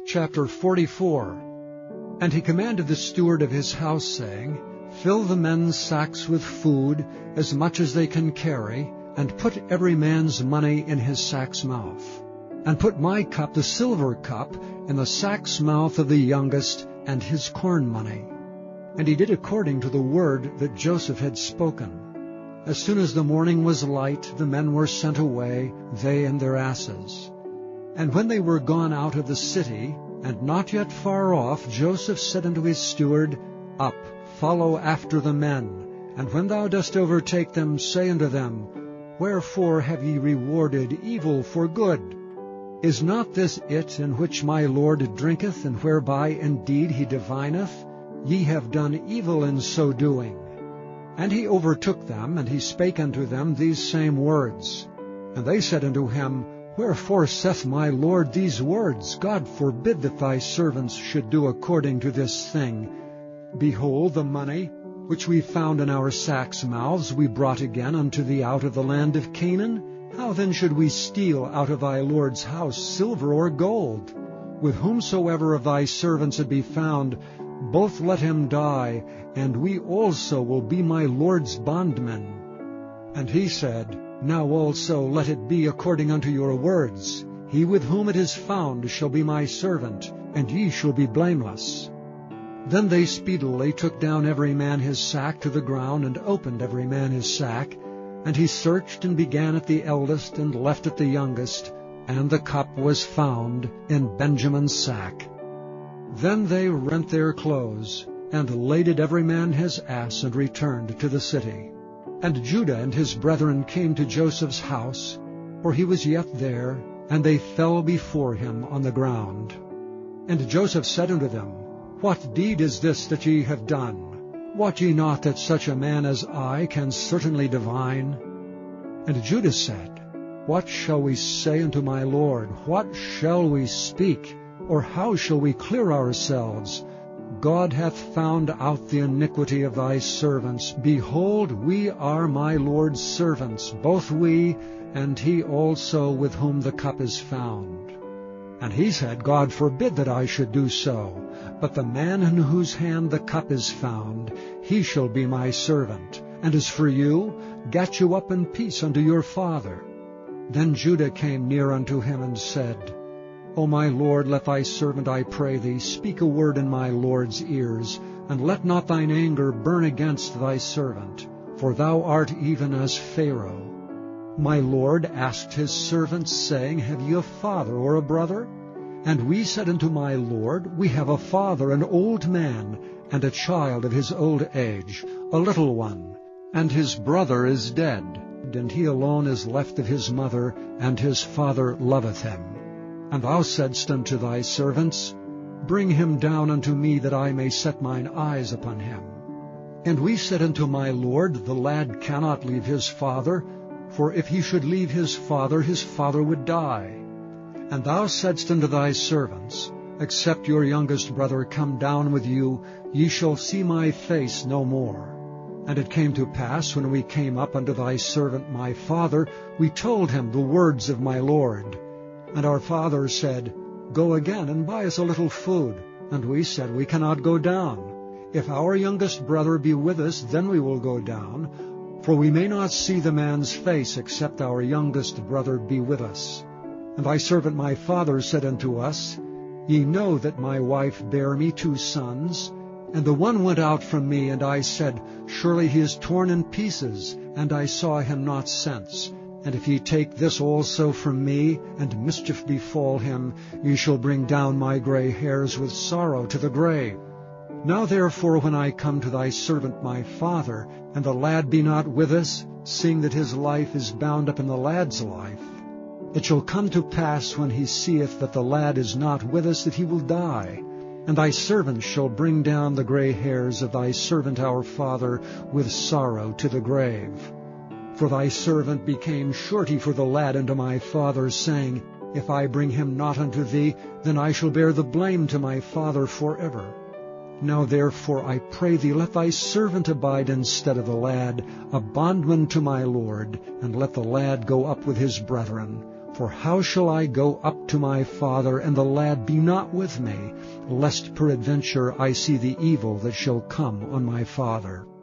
Chapter 44. And he commanded the steward of his house, saying, Fill the men's sacks with food, as much as they can carry, and put every man's money in his sack's mouth. And put my cup, the silver cup, in the sack's mouth of the youngest, and his corn money. And he did according to the word that Joseph had spoken. As soon as the morning was light, the men were sent away, they and their asses. And when they were gone out of the city, and not yet far off, Joseph said unto his steward, Up, follow after the men, and when thou dost overtake them, say unto them, Wherefore have ye rewarded evil for good? Is not this it in which my Lord drinketh, and whereby indeed he divineth? Ye have done evil in so doing. And he overtook them, and he spake unto them these same words. And they said unto him, Wherefore saith my Lord these words? God forbid that thy servants should do according to this thing. Behold, the money which we found in our sacks' mouths we brought again unto thee out of the land of Canaan. How then should we steal out of thy Lord's house silver or gold? With whomsoever of thy servants it be found, both let him die, and we also will be my Lord's bondmen. And he said, Now also let it be according unto your words. He with whom it is found shall be my servant, and ye shall be blameless. Then they speedily took down every man his sack to the ground, and opened every man his sack. And he searched, and began at the eldest, and left at the youngest, and the cup was found in Benjamin's sack. Then they rent their clothes, and laded every man his ass, and returned to the city. And Judah and his brethren came to Joseph's house, for he was yet there, and they fell before him on the ground. And Joseph said unto them, What deed is this that ye have done? Wot ye not that such a man as I can certainly divine? And Judah said, What shall we say unto my Lord? What shall we speak? Or how shall we clear ourselves? God hath found out the iniquity of thy servants. Behold, we are my Lord's servants, both we, and he also with whom the cup is found. And he said, God forbid that I should do so. But the man in whose hand the cup is found, he shall be my servant. And as for you, get you up in peace unto your father. Then Judah came near unto him and said, O my Lord, let thy servant, I pray thee, speak a word in my Lord's ears, and let not thine anger burn against thy servant, for thou art even as Pharaoh. My Lord asked his servants, saying, Have ye a father or a brother? And we said unto my Lord, We have a father, an old man, and a child of his old age, a little one, and his brother is dead, and he alone is left of his mother, and his father loveth him. And thou saidst unto thy servants, Bring him down unto me, that I may set mine eyes upon him. And we said unto my Lord, The lad cannot leave his father, for if he should leave his father would die. And thou saidst unto thy servants, Except your youngest brother come down with you, ye shall see my face no more. And it came to pass, when we came up unto thy servant my father, we told him the words of my Lord. And our father said, Go again, and buy us a little food. And we said, We cannot go down. If our youngest brother be with us, then we will go down. For we may not see the man's face, except our youngest brother be with us. And thy servant my father said unto us, Ye know that my wife bare me 2 sons. And the one went out from me, and I said, Surely he is torn in pieces, and I saw him not since. And if ye take this also from me, and mischief befall him, ye shall bring down my gray hairs with sorrow to the grave. Now therefore, when I come to thy servant my father, and the lad be not with us, seeing that his life is bound up in the lad's life, it shall come to pass, when he seeth that the lad is not with us, that he will die. And thy servant shall bring down the gray hairs of thy servant our father with sorrow to the grave. For thy servant became surety for the lad unto my father, saying, If I bring him not unto thee, then I shall bear the blame to my father forever. Now therefore I pray thee, let thy servant abide instead of the lad, a bondman to my Lord, and let the lad go up with his brethren. For how shall I go up to my father, and the lad be not with me, lest peradventure I see the evil that shall come on my father?